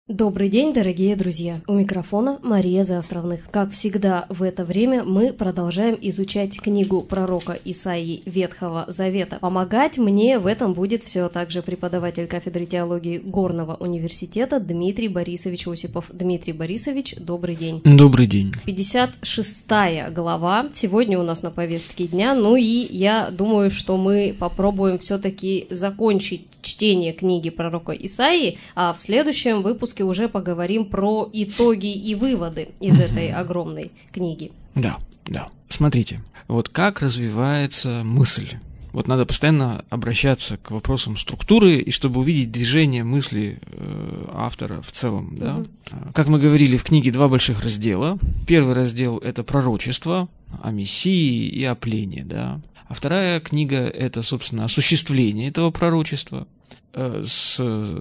Добрый день, дорогие друзья! У микрофона Мария Заостровных. Как всегда в это время мы продолжаем изучать книгу пророка Исаии Ветхого Завета. Помогать мне в этом будет все так же преподаватель кафедры теологии Горного университета Дмитрий Борисович Осипов. Дмитрий Борисович, добрый день. Добрый день. 56 глава сегодня у нас на повестке дня, и я думаю, что мы попробуем все-таки закончить чтение книги пророка Исаии, а в следующем выпуске уже поговорим про итоги и выводы из этой огромной книги. Да. Смотрите, вот как развивается мысль. Вот надо постоянно обращаться к вопросам структуры, и чтобы увидеть движение мысли автора в целом. Да? Как мы говорили, в книге два больших раздела. Первый раздел – это пророчество о Мессии и о плене. Да? А вторая книга – это, собственно, осуществление этого пророчества. С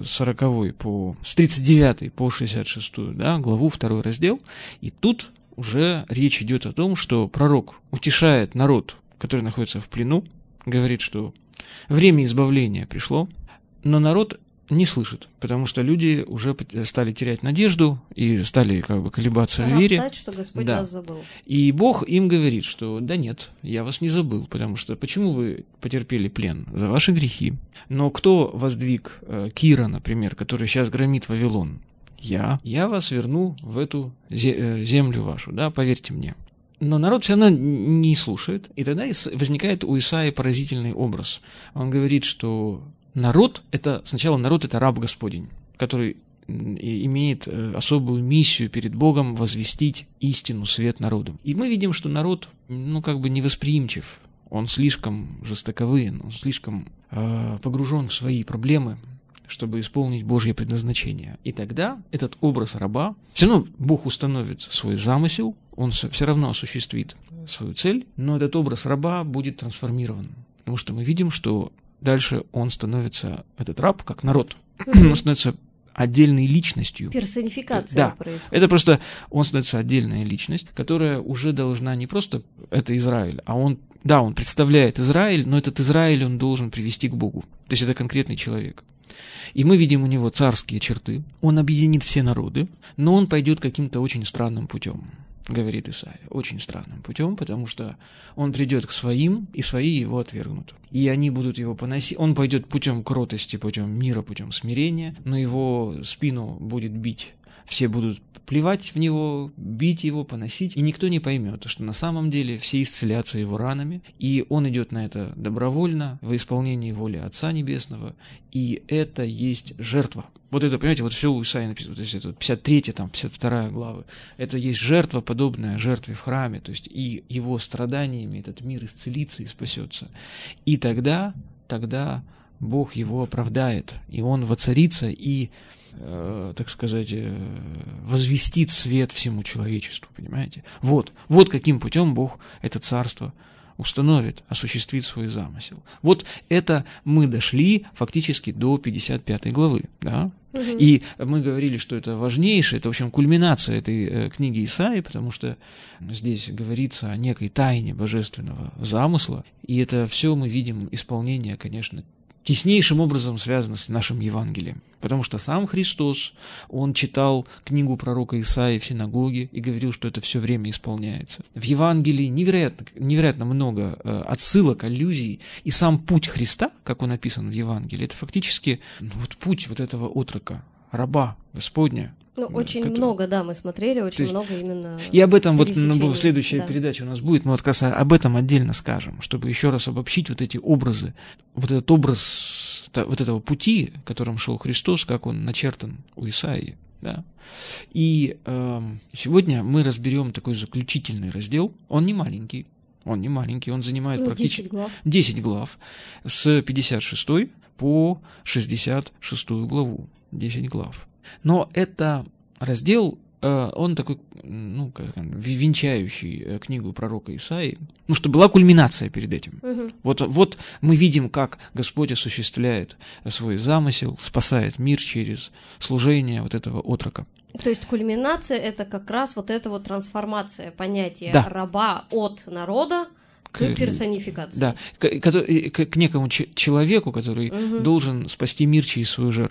39 по 66 главу, второй раздел. И тут уже речь идет о том, что пророк утешает народ, который находится в плену, говорит, что время избавления пришло, но народ не слышит, потому что люди уже стали терять надежду и стали колебаться в вере. Роптать, что Господь нас забыл. И Бог им говорит, что да нет, я вас не забыл, потому что почему вы потерпели плен? За ваши грехи. Но кто воздвиг Кира, например, который сейчас громит Вавилон? Я вас верну в эту землю вашу, поверьте мне. Но народ все равно не слушает, и тогда возникает у Исаии поразительный образ. Он говорит, что народ – это раб Господень, который имеет особую миссию перед Богом возвестить истину, свет народам. И мы видим, что народ, невосприимчив, он слишком жестоковыен, он слишком погружен в свои проблемы, чтобы исполнить Божье предназначение. И тогда этот образ раба, все равно Бог установит свой замысел, он все равно осуществит свою цель, но этот образ раба будет трансформирован. Потому что мы видим, что дальше он становится, этот раб, как народ, он становится отдельной личностью. Персонификация происходит. Это просто он становится отдельная личность, которая уже должна не просто это Израиль, а он представляет Израиль, но этот Израиль он должен привести к Богу. То есть это конкретный человек. И мы видим у него царские черты. Он объединит все народы, но он пойдет каким-то очень странным путем, говорит Исаия, очень странным путем, потому что он придет к своим, и свои его отвергнут. И они будут его поносить. Он пойдет путем кротости, путем мира, путем смирения, но его спину будет бить. Все будут плевать в него, бить его, поносить, и никто не поймет, что на самом деле все исцелятся его ранами, и он идет на это добровольно, во исполнении воли Отца Небесного, и это есть жертва. Вот это, понимаете, вот все у Исаии написано, то есть это 53, 52 главы, это есть жертва, подобная жертве в храме, то есть и его страданиями этот мир исцелится и спасется. И тогда Бог его оправдает, и он воцарится и возвестит свет всему человечеству, понимаете? Вот каким путем Бог это царство установит, осуществит свой замысел. Вот это мы дошли фактически до 55 главы, да? И мы говорили, что это важнейшее, это, в общем, кульминация этой книги Исаии, потому что здесь говорится о некой тайне божественного замысла, и это все мы видим исполнение, конечно, теснейшим образом связано с нашим Евангелием. Потому что сам Христос, он читал книгу пророка Исаии в синагоге и говорил, что это все время исполняется. В Евангелии невероятно много отсылок, аллюзий, и сам путь Христа, как он описан в Евангелии, это фактически путь вот этого отрока, раба Господня. Очень много, мы смотрели, много именно. И об этом следующая передача у нас будет, мы как раз об этом отдельно скажем, чтобы еще раз обобщить вот эти образы, вот этот образ вот этого пути, которым шел Христос, как он начертан у Исаии. Да? И сегодня мы разберем такой заключительный раздел, он не маленький, он занимает практически 10 глав, с 56 по 66 главу, 10 глав. Но это раздел, он такой, венчающий книгу пророка Исаии, что была кульминация перед этим. Вот мы видим, как Господь осуществляет свой замысел, спасает мир через служение вот этого отрока. То есть кульминация – это как раз вот эта вот трансформация понятия раба от народа к персонификации. Да, к некому человеку, который должен спасти мир через свою жертву.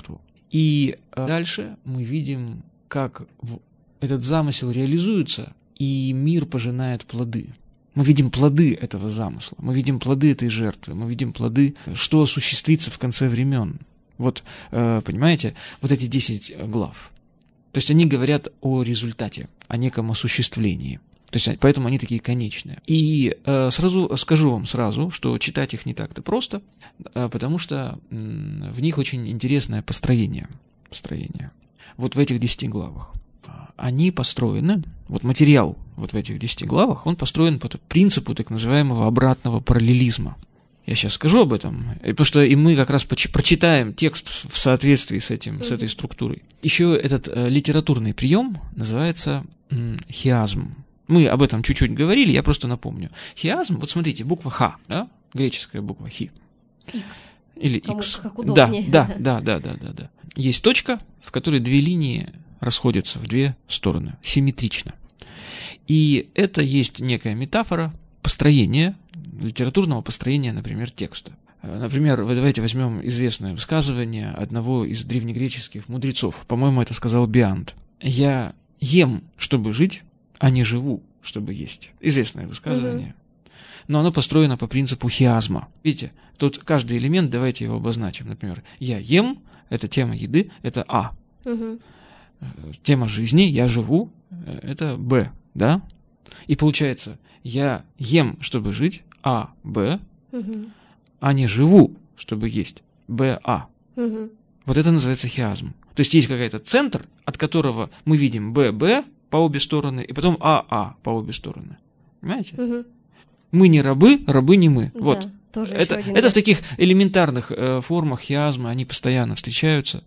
И дальше мы видим, как этот замысел реализуется, и мир пожинает плоды. Мы видим плоды этого замысла, мы видим плоды этой жертвы, мы видим плоды, что осуществится в конце времен. Вот, понимаете, вот эти 10 глав. То есть они говорят о результате, о неком осуществлении. То есть поэтому они такие конечные. И сразу скажу вам что читать их не так-то просто, потому что в них очень интересное построение. Вот в этих 10 главах. Они построены, вот материал вот в этих 10 главах, он построен по принципу так называемого обратного параллелизма. Я сейчас скажу об этом, потому что и мы как раз прочитаем текст в соответствии с этой структурой. Еще этот литературный прием называется хиазм. Мы об этом чуть-чуть говорили, я просто напомню. Хиазм, вот смотрите, буква Х, да? Греческая буква Хи. Х. Или Х. Как удобнее. Да. Есть точка, в которой 2 линии расходятся в 2 стороны, симметрично. И это есть некая метафора построения, литературного построения, например, текста. Например, давайте возьмем известное высказывание одного из древнегреческих мудрецов. По-моему, это сказал Биант. «Я ем, чтобы жить, а не живу, чтобы есть». Известное высказывание. Но оно построено по принципу хиазма. Видите, тут каждый элемент, давайте его обозначим. Например, «я ем» — это тема еды, это А. Тема жизни, «я живу» — это Б, да? И получается, я ем, чтобы жить, А, Б, а не живу, чтобы есть, Б, А. Вот это называется хиазм. То есть есть какой-то центр, от которого мы видим Б, Б по обе стороны, и потом А, А по обе стороны. Понимаете? Мы не рабы, рабы не мы. Да, вот. Это в таких элементарных формах хиазма, они постоянно встречаются.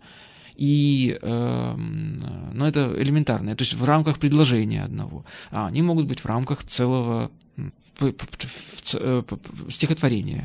Но это элементарное, то есть в рамках предложения одного. А они могут быть в рамках целого стихотворения.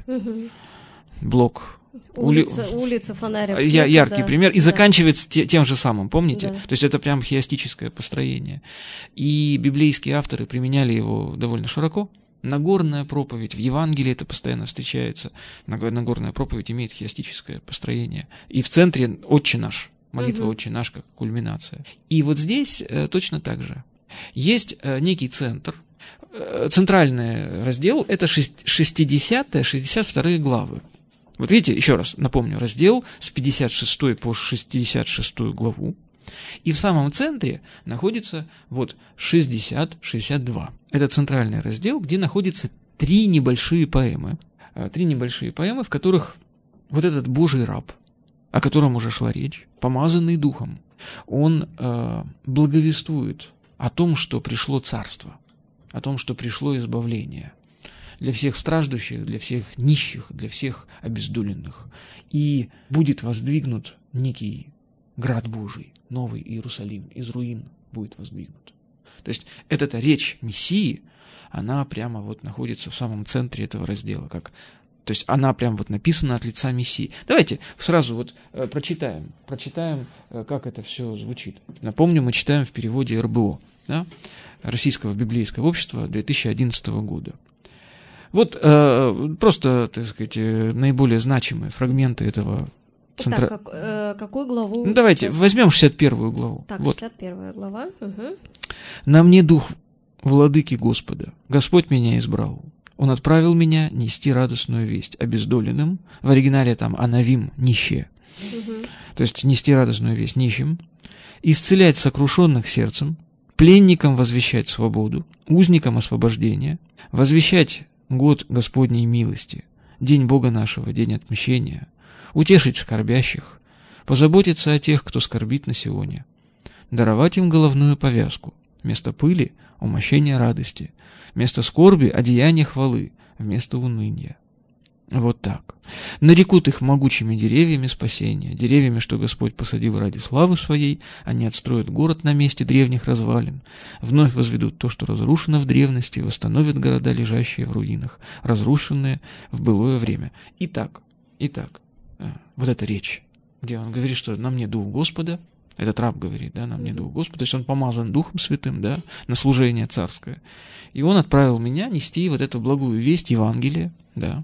Блок. Улица, фонарь, аптека, яркий пример. И заканчивается тем же самым, помните? Да. То есть это прям хиастическое построение. И библейские авторы применяли его довольно широко. Нагорная проповедь, в Евангелии это постоянно встречается. Нагорная проповедь имеет хиастическое построение. И в центре «Отче наш». Молитва «Отче наш» как кульминация. И вот здесь точно так же. Есть некий центр. Центральный раздел – это 60-62 главы. Вот видите, еще раз напомню, раздел с 56 по 66 главу. И в самом центре находится вот 60-62. Это центральный раздел, где находятся 3 небольшие поэмы. 3 небольшие поэмы, в которых вот этот Божий раб, о котором уже шла речь, помазанный Духом, он благовествует о том, что пришло царство, о том, что пришло избавление для всех страждущих, для всех нищих, для всех обездоленных. И будет воздвигнут некий град Божий, Новый Иерусалим, из руин будет воздвигнут. То есть эта речь Мессии, она прямо вот находится в самом центре этого раздела, то есть она прям вот написана от лица Мессии. Давайте сразу вот прочитаем, как это все звучит. Напомню, мы читаем в переводе РБО, да? Российского библейского общества 2011 года. Вот просто, так сказать, наиболее значимые фрагменты этого центра. Так, какую главу? Ну, давайте возьмем 61 главу. Так, вот. 61 глава. «На мне дух владыки Господа, Господь меня избрал. Он отправил меня нести радостную весть обездоленным». В оригинале там «анавим» – нищие. То есть нести радостную весть нищим. «Исцелять сокрушенных сердцем, пленникам возвещать свободу, узникам освобождение, возвещать год Господней милости, день Бога нашего, день отмщения, утешить скорбящих, позаботиться о тех, кто скорбит на Сионе, даровать им головную повязку, вместо пыли – умощение радости, вместо скорби – одеяние хвалы, вместо уныния». Вот так. «Нарекут их могучими деревьями спасения, деревьями, что Господь посадил ради славы своей, они отстроят город на месте древних развалин, вновь возведут то, что разрушено в древности, восстановят города, лежащие в руинах, разрушенные в былое время». Итак, вот эта речь, где он говорит, что «на мне дух Господа», этот раб говорит, да, «на мне дух Господа», то есть он помазан Духом Святым, да, на служение царское, и он отправил меня нести вот эту благую весть Евангелия, да.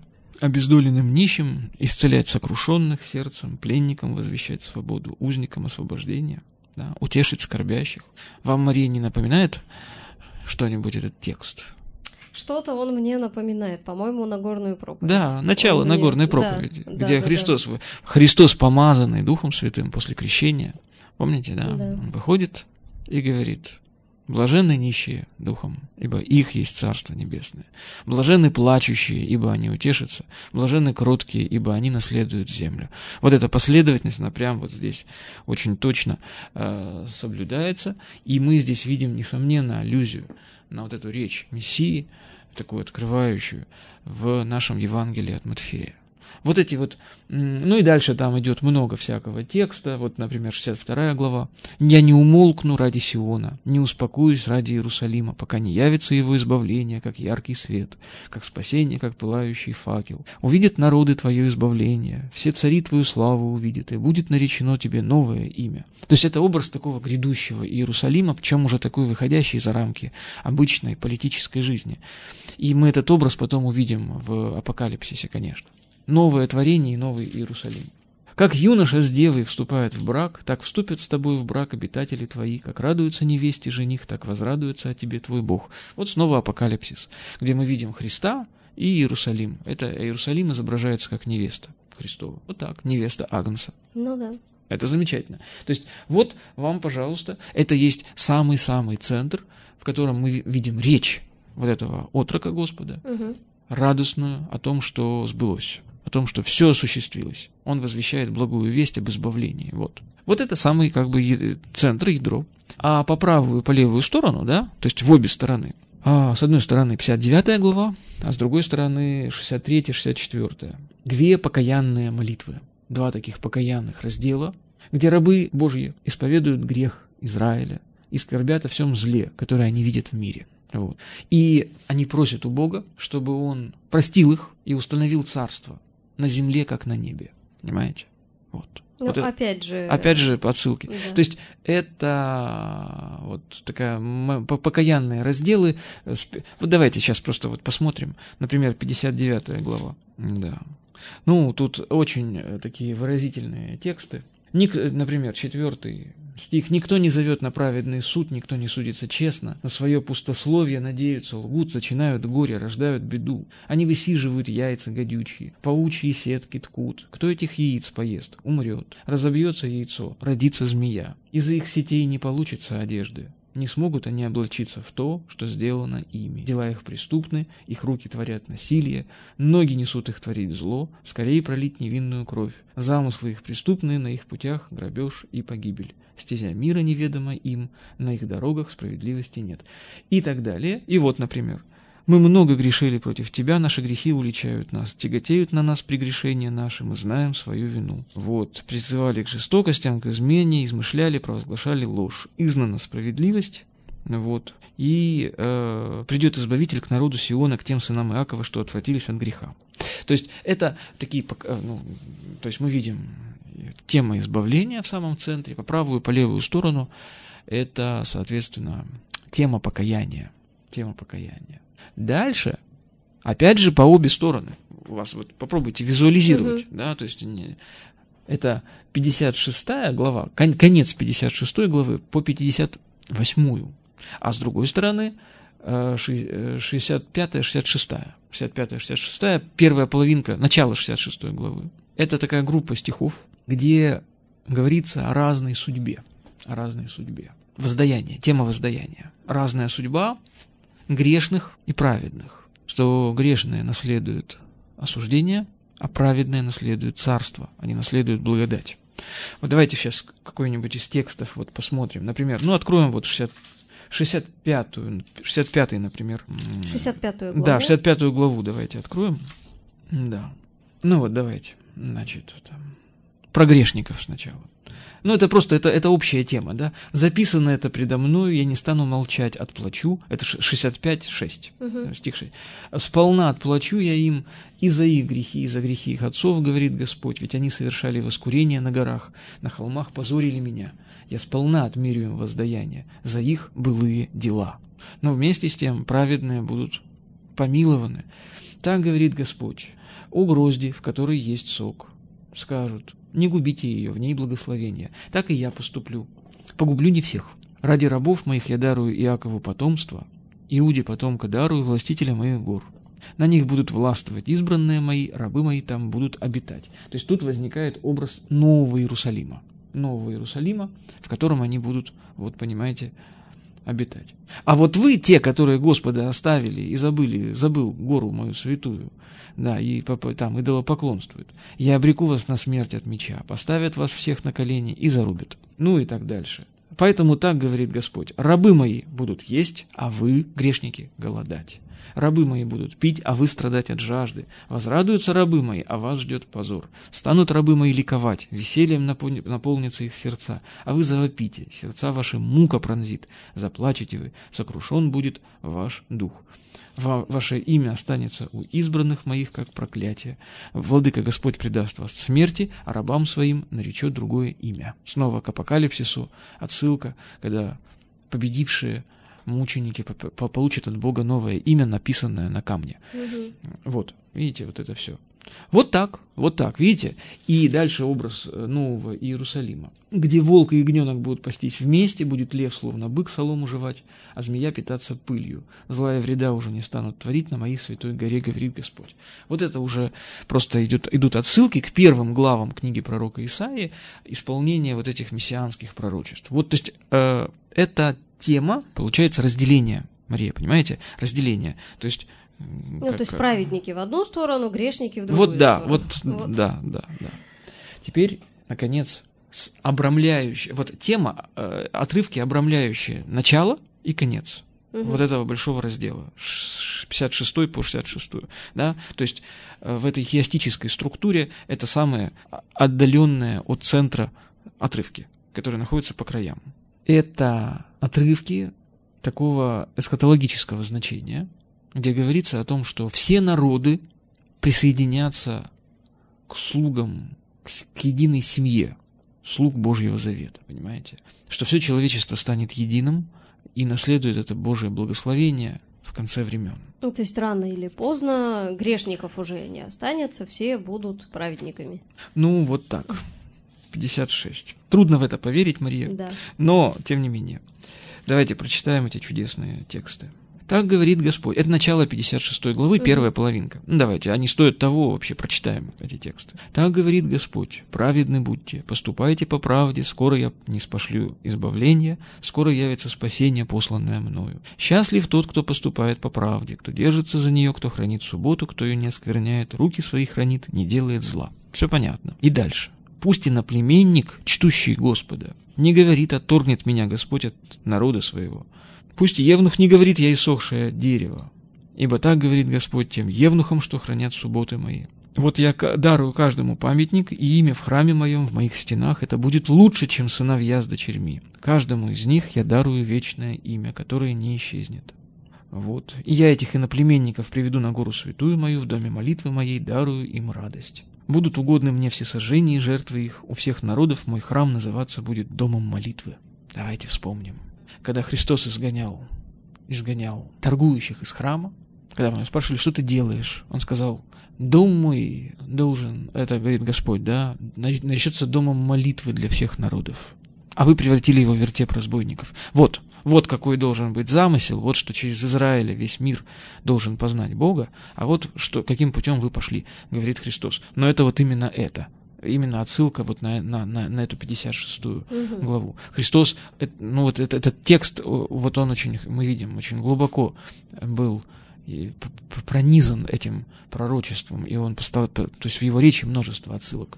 обездоленным нищим исцелять сокрушенных сердцем, пленникам возвещать свободу, узникам освобождение, да, утешить скорбящих. Вам, Мария, не напоминает что-нибудь этот текст? Что-то он мне напоминает, по-моему, Нагорную проповедь. Да, начало Нагорной проповеди, где Христос, помазанный Духом Святым после крещения, помните, да? Он выходит и говорит: блаженны нищие духом, ибо их есть Царство Небесное. Блаженны плачущие, ибо они утешатся. Блаженны кроткие, ибо они наследуют землю. Вот эта последовательность, она прям вот здесь очень точно соблюдается. И мы здесь видим, несомненно, аллюзию на вот эту речь Мессии, такую открывающую в нашем Евангелии от Матфея. Вот эти вот, ну и дальше там идет много всякого текста, вот, например, 62 глава. «Я не умолкну ради Сиона, не успокоюсь ради Иерусалима, пока не явится его избавление, как яркий свет, как спасение, как пылающий факел. Увидят народы твое избавление, все цари твою славу увидят, и будет наречено тебе новое имя». То есть это образ такого грядущего Иерусалима, причем уже такой выходящий за рамки обычной политической жизни. И мы этот образ потом увидим в Апокалипсисе, конечно. Новое творение и новый Иерусалим. Как юноша с девой вступает в брак, так вступят с тобой в брак обитатели твои, как радуется невесте жених, так возрадуется о тебе твой Бог. Вот снова Апокалипсис, где мы видим Христа и Иерусалим. Это Иерусалим изображается как невеста Христова. Вот так, невеста Агнца. Ну да. Это замечательно. То есть вот вам, пожалуйста, это есть самый-самый центр, в котором мы видим речь вот этого отрока Господа, радостную о том, что сбылось, о том, что все осуществилось. Он возвещает благую весть об избавлении. Вот это самый как бы центр, ядро. А по правую и по левую сторону, да, то есть в обе стороны, с одной стороны 59 глава, а с другой стороны 63-64. Две покаянные молитвы, два таких покаянных раздела, где рабы Божьи исповедуют грех Израиля и скорбят о всем зле, которое они видят в мире. Вот. И они просят у Бога, чтобы Он простил их и установил царство на земле, как на небе. Понимаете? Вот. Ну, вот опять же по отсылке. Да. То есть это вот такая покаянные разделы. Вот давайте сейчас просто вот посмотрим. Например, 59 глава. Да. Ну, тут очень такие выразительные тексты. Например, 4 стих. «Никто не зовет на праведный суд, никто не судится честно. На свое пустословие надеются, лгут, зачинают горе, рождают беду. Они высиживают яйца гадючие, паучьи сетки ткут. Кто этих яиц поест, умрет. Разобьется яйцо, родится змея. Из-за их сетей не получится одежды. Не смогут они облачиться в то, что сделано ими. Дела их преступны, их руки творят насилие, ноги несут их творить зло, скорее пролить невинную кровь. Замыслы их преступные, на их путях грабеж и погибель. Стезя мира неведома им, на их дорогах справедливости нет». И так далее. И вот, например, «Мы много грешили против Тебя, наши грехи уличают нас, тяготеют на нас прегрешения наши, мы знаем свою вину. Вот, призывали к жестокостям, к измене, измышляли, провозглашали ложь. Изгнана справедливость, вот, и придет Избавитель к народу Сиона, к тем сынам Иакова, что отвратились от греха». То есть это такие, то есть мы видим тема избавления в самом центре, по правую и по левую сторону это, соответственно, тема покаяния. Тема покаяния. Дальше, опять же, по обе стороны. У вас вот попробуйте визуализировать, да, то есть это 56 глава, конец 56 главы по 58, а с другой стороны 65-66, первая половинка, начало 66 главы. Это такая группа стихов, где говорится о разной судьбе, воздаяние, тема воздаяния. Разная судьба грешных и праведных, что грешные наследуют осуждение, а праведные наследуют царство, они наследуют благодать. Вот давайте сейчас какой-нибудь из текстов вот посмотрим. Например, откроем вот 65-й, например. 65-ю главу? Да, 65-ю главу давайте откроем. Да. Ну вот, давайте. Значит, про грешников сначала. Это просто, это общая тема, да. «Записано это предо мною, я не стану молчать, отплачу». Это 65:6, стих 6. «Сполна отплачу я им и за их грехи, и за грехи их отцов, говорит Господь, ведь они совершали воскурение на горах, на холмах позорили меня. Я сполна отмерю им воздаяние за их былые дела». Но вместе с тем праведные будут помилованы. Так говорит Господь: о грозди, в которой есть сок, скажут: не губите ее, в ней благословение. Так и я поступлю. Погублю не всех. Ради рабов моих я дарую Иакову потомство, Иуде потомка дарую, властителя моих гор. На них будут властвовать избранные мои, рабы мои там будут обитать. То есть тут возникает образ Нового Иерусалима. Нового Иерусалима, в котором они будут, вот понимаете, обитать. А вот вы, те, которые Господа оставили и забыл гору мою святую, да, и там идолопоклонствуют, я обреку вас на смерть от меча, поставят вас всех на колени и зарубят. Ну и так дальше. Поэтому так говорит Господь: рабы мои будут есть, а вы, грешники, голодать. Рабы мои будут пить, а вы страдать от жажды. Возрадуются рабы мои, а вас ждет позор. Станут рабы мои ликовать, весельем наполнятся их сердца, а вы завопите, сердца ваши мука пронзит. Заплачете вы, сокрушен будет ваш дух. Ваше имя останется у избранных моих, как проклятие. Владыка Господь предаст вас смерти, а рабам своим наречет другое имя. Снова к апокалипсису отсылка, когда победившие мученики получат от Бога новое имя, написанное на камне. Вот, видите, вот это все. Вот так, видите? И дальше образ Нового Иерусалима, где волк и ягненок будут пастись вместе, будет лев, словно бык, солому жевать, а змея питаться пылью. Зла и вреда уже не станут творить на моей святой горе, говорит Господь. Вот это уже просто идут отсылки к первым главам книги пророка Исаии, исполнение вот этих мессианских пророчеств. Вот, то есть, эта тема, получается, разделение, Мария, понимаете? Разделение, то есть... то есть праведники в одну сторону, грешники в другую сторону. Да. Теперь, наконец, тема, отрывки, обрамляющие начало и конец вот этого большого раздела, с 56 по 66. Да? То есть в этой хиастической структуре это самые отдаленные от центра отрывки, которые находятся по краям. Это отрывки такого эсхатологического значения, где говорится о том, что все народы присоединятся к слугам, к единой семье, слуг Божьего Завета, понимаете? Что все человечество станет единым и наследует это Божие благословение в конце времен. То есть рано или поздно грешников уже не останется, все будут праведниками. Вот так. 56. Трудно в это поверить, Мария, да. Но, тем не менее. Давайте прочитаем эти чудесные тексты. Так говорит Господь. Это начало 56 главы, первая половинка. Давайте, они стоят того, вообще прочитаем эти тексты. Так говорит Господь: праведны будьте, поступайте по правде, скоро я ниспошлю избавление, скоро явится спасение, посланное мною. Счастлив тот, кто поступает по правде, кто держится за нее, кто хранит субботу, кто ее не оскверняет, руки свои хранит, не делает зла. Все понятно. И дальше. Пусть иноплеменник, чтущий Господа, не говорит: отторгнет меня Господь от народа своего. Пусть евнух не говорит: я иссохшее дерево. Ибо так говорит Господь тем евнухам, что хранят субботы мои. Вот я дарую каждому памятник, и имя в храме моем, в моих стенах, это будет лучше, чем сыновья с дочерьми. Каждому из них я дарую вечное имя, которое не исчезнет. Вот. И я этих иноплеменников приведу на гору святую мою, в доме молитвы моей дарую им радость. Будут угодны мне всесожжения и жертвы их. У всех народов мой храм называться будет домом молитвы. Давайте вспомним. Когда Христос изгонял торгующих из храма, когда мы спрашивали: что ты делаешь? Он сказал: дом мой должен, это говорит Господь, да, наречется домом молитвы для всех народов. А вы превратили его в вертеп разбойников. Вот какой должен быть замысел, вот что через Израиля весь мир должен познать Бога, а вот каким путем вы пошли, говорит Христос. Но это вот именно это. Именно отсылка вот на эту 56-ю главу. Христос, этот текст, вот он мы видим, очень глубоко был пронизан этим пророчеством, и он поставил, то есть в его речи множество отсылок.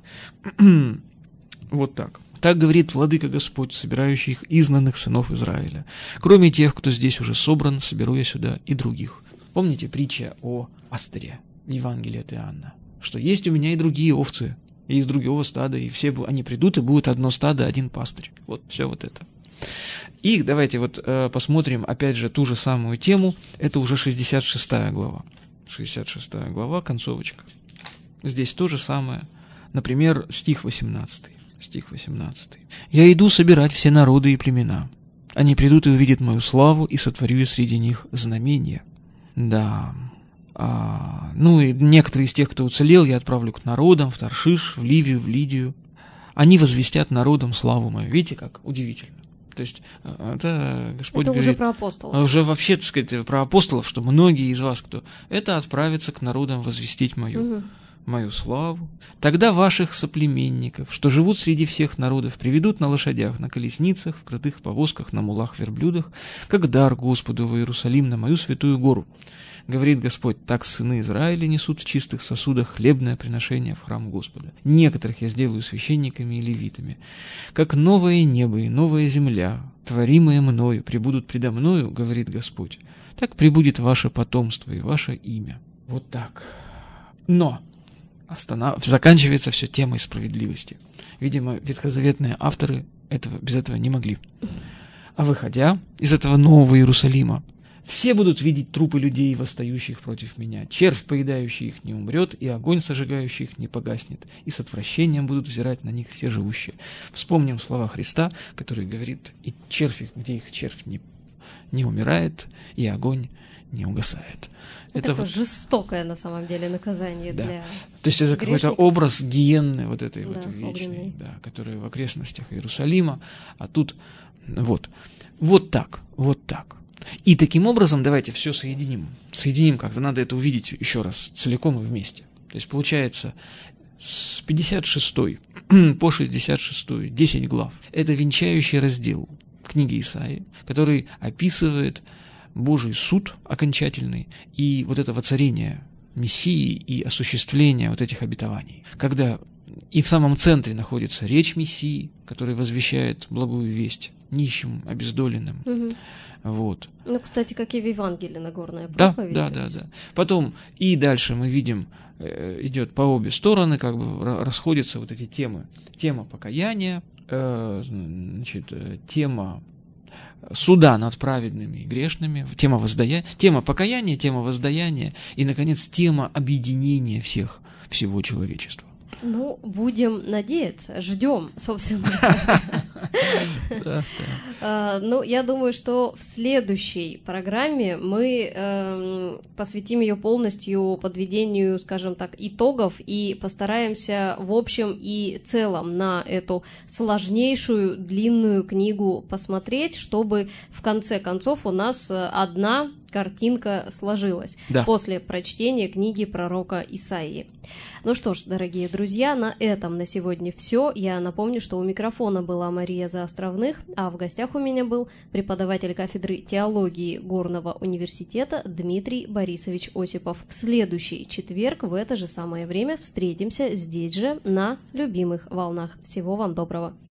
Вот так. Так говорит Владыка Господь, собирающий их изгнанных сынов Израиля. Кроме тех, кто здесь уже собран, соберу я сюда и других. Помните притча о пастыре в Евангелии от Иоанна? Что есть у меня и другие овцы, и из другого стада, и все они придут, и будет одно стадо, один пастырь. Вот все вот это. И давайте посмотрим, опять же, ту же самую тему. Это уже 66 глава. 66 глава, концовочка. Здесь то же самое. Например, стих 18. «Я иду собирать все народы и племена. Они придут и увидят мою славу, и сотворю я среди них знамения». Да, Ну и некоторые из тех, кто уцелел, я отправлю к народам, в Таршиш, в Ливию, в Лидию. Они возвестят народам славу мою. Видите, как удивительно. То есть это Господь это говорит... уже про апостолов. Уже вообще, так сказать, про апостолов, что многие из вас, кто... Это отправится к народам возвестить мою славу. Тогда ваших соплеменников, что живут среди всех народов, приведут на лошадях, на колесницах, в крытых повозках, на мулах, верблюдах, как дар Господу в Иерусалим на мою святую гору. Говорит Господь, так сыны Израиля несут в чистых сосудах хлебное приношение в храм Господа. Некоторых я сделаю священниками и левитами. Как новое небо и новая земля, творимые мною, пребудут предо мною, говорит Господь, так пребудет ваше потомство и ваше имя. Вот так. Но заканчивается все темой справедливости. Видимо, ветхозаветные авторы без этого не могли. А выходя из этого нового Иерусалима, все будут видеть трупы людей, восстающих против меня. Червь, поедающий их, не умрет, и огонь, сожигающий их, не погаснет. И с отвращением будут взирать на них все живущие. Вспомним слова Христа, который говорит, и червь, где их червь не умирает, и огонь не угасает. Это такое жестокое, на самом деле, наказание для То есть это грешников. какой-то образ гиенны вот этой да, вот вечной, огненной. которая в окрестностях Иерусалима, а тут вот так. И таким образом давайте все соединим. Соединим как-то, надо это увидеть еще раз целиком и вместе. То есть получается с 56 по 66, 10 глав. Это венчающий раздел книги Исаии, который описывает Божий суд окончательный и вот это воцарение Мессии и осуществление вот этих обетований. Когда и в самом центре находится речь Мессии, который возвещает благую весть нищим, обездоленным. Вот. Ну, кстати, как и в Евангелии Нагорная проповедь. Да. Потом и дальше мы видим, идет по обе стороны, как бы расходятся вот эти темы. Тема покаяния, тема суда над праведными и грешными, тема покаяния, тема воздаяния и, наконец, тема объединения всего человечества. Ну, будем надеяться, ждем, собственно. Ну, я думаю, что в следующей программе мы посвятим ее полностью подведению, скажем так, итогов и постараемся в общем и целом на эту сложнейшую длинную книгу посмотреть, чтобы в конце концов у нас одна картинка сложилась после прочтения книги пророка Исаии. Ну что ж, дорогие друзья, на этом на сегодня все. Я напомню, что у микрофона была Мария Заостровных, а в гостях у меня был преподаватель кафедры теологии Горного университета Дмитрий Борисович Осипов. В следующий четверг в это же самое время встретимся здесь же на любимых волнах. Всего вам доброго.